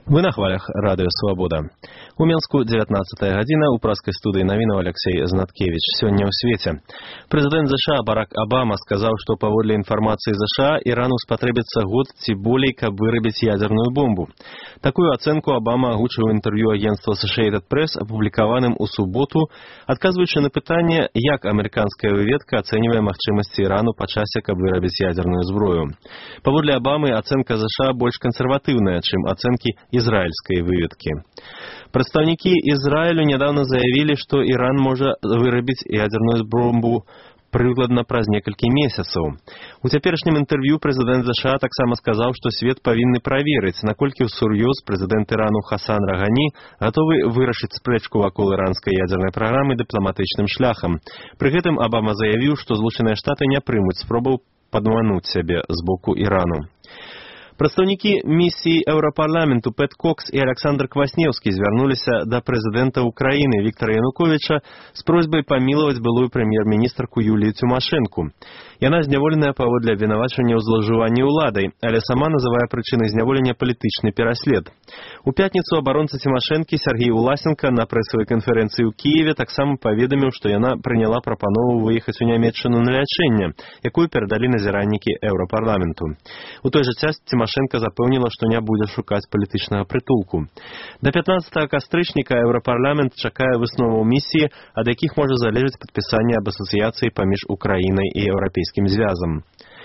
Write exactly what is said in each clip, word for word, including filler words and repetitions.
Вы на хвалях радыё Свабода. У Менску дзевятнаццатая гадзіна, у праскай студыі навінаў Алексей Знаткевич. Сёння ў свеце. Прэзідэнт ЗША Барак Обама сказаў, што паводле інфармацыі ЗША Ірану спатрэбіцца год ці болей, каб вырабіць ядерную бомбу. Такую ацэнку Обама агучыў у інтэрв'ю агентства Associated Press, апублікаваным у суботу, адказваючы на пытанне, як амерыканская выведка ацэньвае магчымасці Ірану па часе, каб вырабіць ядерную зброю. Паводле Обамы ацэнка ЗША больш кансерватыўная, чым ацэнкі израильской выведки. Представники Израилю недавно заявили, что Иран может вырабіць ядерную бомбу прыкладна праз некалькі месяцаў. У цяперашнім інтэрв'ю прэзідэнт ЗША таксама сказаў, што свет павінны праверыць, наколькі ўсур'ёз прэзідэнт Ірану Хасан Рагані гатовы вырашыць спрэчку вакол іранскай ядернай праграмы дыпламатычным шляхам. Пры гэтым Обама заявіў, што Злучаныя Штаты не прымуць спробаў падмануць сябе з боку Ірану. Прадстаўнікі місіі Еўрапарламенту Пэт Кокс і Александр Кваснеўскі звярнуліся да прэзідэнта Украіны Віктара Януковіча з просьбай памілаваць былую прэм'ер-міністрку Юлію Тимошенко. Яна зняволеная паводле абвінавачання ў злоўжыванні ўладай, але сама называе прычынай зняволення палітычны пераслед. У пятніцу абаронца Тимошенко Сергей Уласенко на прэсавай канферэнцыі ў Кіеве таксама паведаміў, што яна прыняла прапанову выехаць у Нямецчыну на лячэнне, якую перадалі назіраннікі Еўрапарламенту. У той жа час Тимошенко запэўніла, што не будзе шукаць палітычнага прытулку. Да пятнаццатага кастрычніка Еўрапарламент чакае высноваў місіі, ад якіх можа залежаць падпісанне аб асацыяцыі паміж Украінай і еўрапейскім звязам.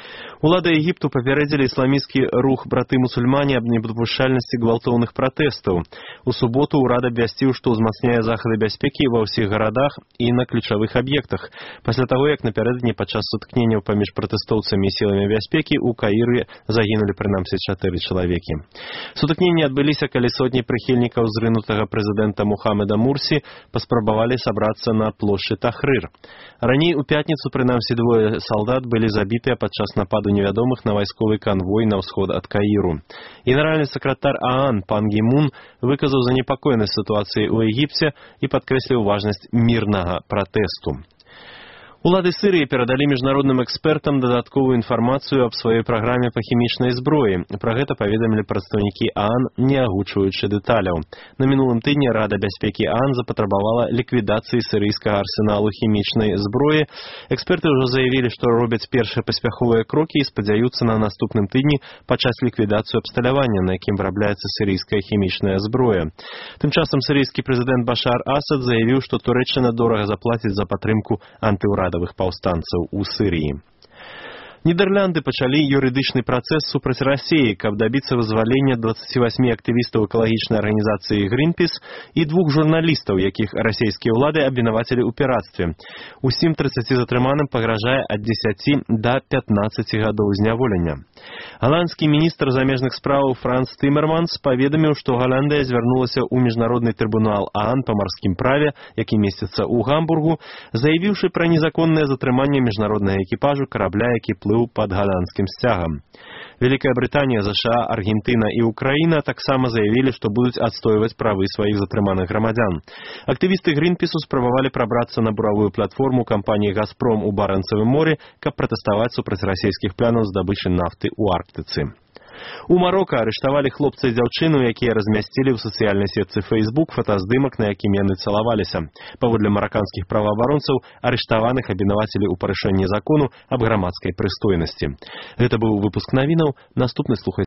Улады Егіпту папярэдзілі ісламісцкі рух браты-мусульмане аб недапушчальнасці гвалтоўных пратэстаў. У суботу ўрад абвясціў, што ўзмацняе захады бяспекі ва ўсіх гарадах і на ключавых аб'ектах, пасля таго, як напярэдадні падчас сутыкненняў паміж пратэстоўцамі і сіламі бяспекі ў Каіры загінулі прынамсі чатыры чалавекі. Сутыкненні адбыліся, калі сотні прыхільнікаў зрынутага прэзідэнта Мухаммеда Мурсі паспрабавалі сабрацца на плошчы Тахрыр. Раней у пятніцу прынамсі двое салдат былі забітыя падчас нападу невядомых на вайсковы канвой на ўсход ад Каіру. Генеральны сакратар ААН Пан Гі Мун выказаў занепакоенасць сітуацыі ў Егіпце і падкрэсліў важнасць мірнага пратэсту. Улады Сырыі перадалі міжнародным экспертам дадатковую інфармацыю аб сваёй праграме па хімічнай зброі. Пра гэта паведамілі прадстаўнікі ААН, не агучваючы дэталяў. На мінулым тыдні Рада бяспекі ААН запатрабавала ліквідацыі сырыйскага арсеналу хімічнай зброі. Эксперты ўжо заявілі, што робяць першыя паспяховыя крокі і спадзяюцца на наступным тыдні пачаць ліквідацыю абсталявання, на якім вырабляецца сырыйская хімічная зброя. Тым часам сырыйскі прэзідэнт Башар Асад заявіў, што Турэччына дорага заплаціць за падтрымку антыўрадавых паўстанцаў у Сырыі. Нідерланды пачалі юрыдычны працэс супраць Расіі, каб дабіцца вызвалення дваццаці васьмі актывістаў экалагічнай арганізацыі Greenpeace і двух журналістаў, якіх расійскія ўлады абвінавацілі ў пірацтве. Усім трыццаці затрыманым пагражае ад дзесяці да пятнаццаці гадоў зняволення. Галандскі міністр замежных спраў Франц Тымерманс паведаміў, што Галандыя звярнулася ў міжнародны трыбунал ААН па марскім праве, які месціцца ў Гамбургу, заявіўшы пра незаконнае затрыманне міжнароднага экіпажу карабля, які плыў пад галандскім сцягам. Вялікая Брытанія, ЗША, Аргентына і Украіна таксама заявілі, што будуць адстойваць правы сваіх затрыманых грамадзян. Актывісты Greenpeace спрабавалі прабрацца на буравую платформу кампаніі «Газпром» у Барэнцавым моры, каб пратэставаць супраць расійскіх планаў здабычы нафты ў Арктыцы. У Марока арыштавалі хлопца і дзяўчыну, якія размясцілі ў сацыяльнай сетцы Facebook фотаздымак, на якім яны цалаваліся. Паводле мараканскіх праваабаронцаў, арыштаваных абвінавацілі ў парушэнні закону аб грамадскай прыстойнасці. Гэта быў выпуск навінаў. Наступны слухайце.